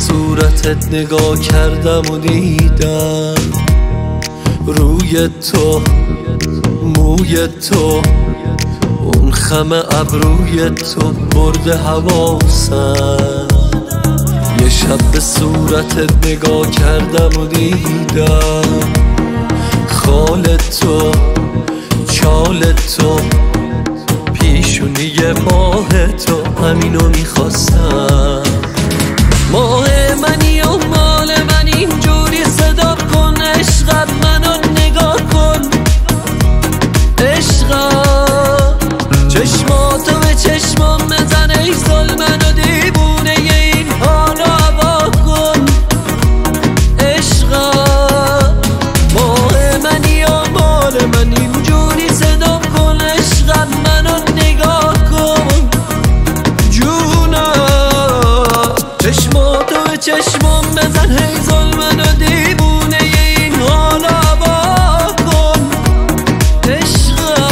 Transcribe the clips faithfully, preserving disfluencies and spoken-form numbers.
صورتت نگاه کردم و دیدم روی تو، موی تو، اون خم ابروی تو برده حواسم. یه شب به صورتت نگاه کردم و دیدم خال تو، چال تو، پیشونی ماه تو، همینو میخواستم. ماه منی و مال من اینجوری صدا کن، عشقت منو نگاه کن، عشقم چشماتو به چشمام بزن، ای ظلمن و دیوونه این حالو هوا کن، عشقم ماه منی و مال من اینجوری صدا کن، عشقت منو نگاه کن، جونم چشماتو به چشمام بزن، ای ظلمن و دیوونه این حالو هوا کن، عشقم.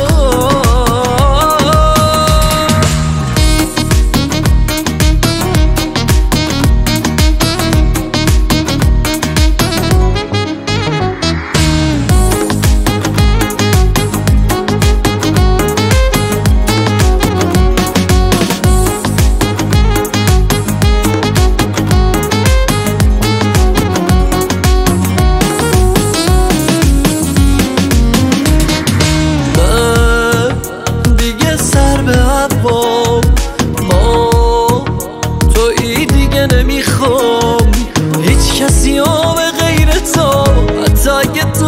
نمیخوام هیچ کسی ها به غیر تو، حتی اگه تو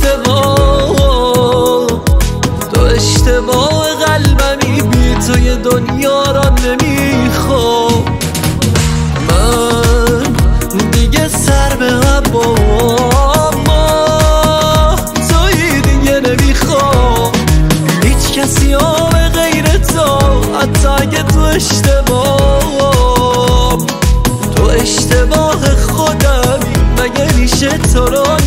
اشتباه تو اشتباه قلبمی، بی تو یه دنیا را نمیخوام. من دیگه سر به هوام، توی دیگه نمیخوام هیچ کسی ها به غیر تو، حتی اگه تو اشتباه اشتباه خودمی، مگه میشه تو رو